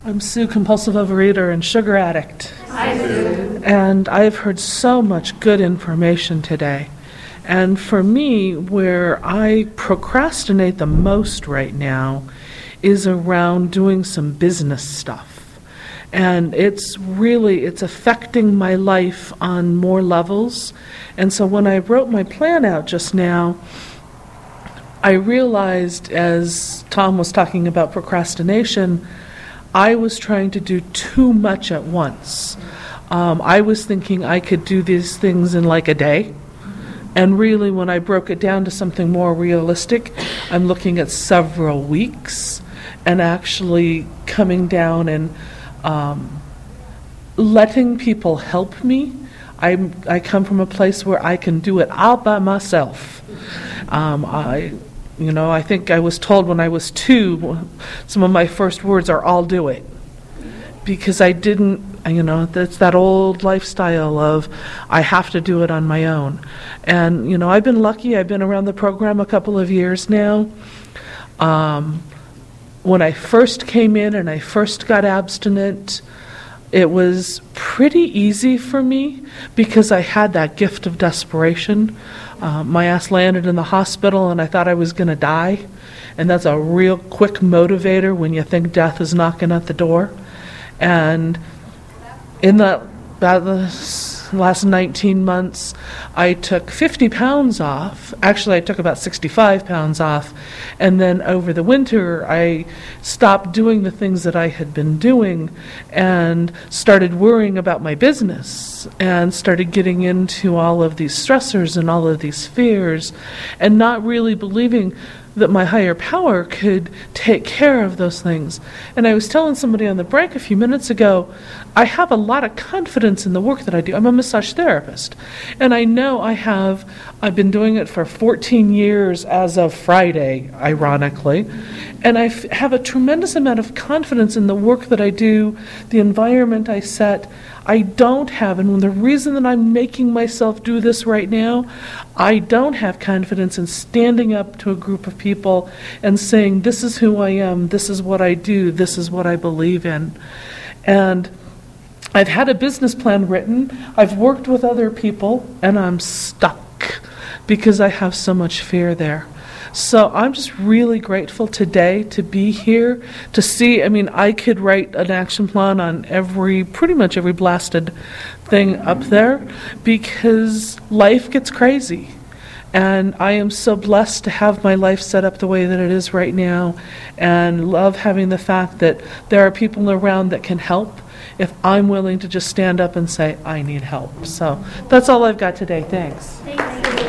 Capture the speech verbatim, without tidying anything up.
I'm Sue, compulsive overeater and sugar addict. Hi, Sue. And I've heard so much good information today. And for me, where I procrastinate the most right now is around doing some business stuff. And it's really, it's affecting my life on more levels. And so when I wrote my plan out just now, I realized, as Tom was talking about procrastination, I was trying to do too much at once. Um, I was thinking I could do these things in like a day. And really, when I broke it down to something more realistic, I'm looking at several weeks and actually coming down and um, letting people help me. I I come from a place where I can do it all by myself. Um, I, you know, I think I was told when I was two, some of my first words are, "I'll do it," because I didn't, you know, that's that old lifestyle of I have to do it on my own. And, you know, I've been lucky. I've been around the program a couple of years now. Um, when I first came in and I first got abstinent, it was pretty easy for me because I had that gift of desperation. Uh, my ass landed in the hospital and I thought I was going to die. And that's a real quick motivator when you think death is knocking at the door. And in the, about the last nineteen months, I took fifty pounds off. Actually, I took about sixty-five pounds off. And then over the winter, I stopped doing the things that I had been doing and started worrying about my business and started getting into all of these stressors and all of these fears and not really believing that my higher power could take care of those things. And I was telling somebody on the break a few minutes ago, I have a lot of confidence in the work that I do. I'm a massage therapist. And I know I have, I've been doing it for fourteen years as of Friday, ironically. And I f- have a tremendous amount of confidence in the work that I do, the environment I set. I don't have, and the reason that I'm making myself do this right now, I don't have confidence in standing up to a group of people and saying, this is who I am, this is what I do, this is what I believe in. And I've had a business plan written, I've worked with other people, and I'm stuck because I have so much fear there. So I'm just really grateful today to be here, to see, I mean, I could write an action plan on every, pretty much every blasted thing up there, because life gets crazy. And I am so blessed to have my life set up the way that it is right now, and love having the fact that there are people around that can help if I'm willing to just stand up and say, I need help. So that's all I've got today. Thanks. Thanks.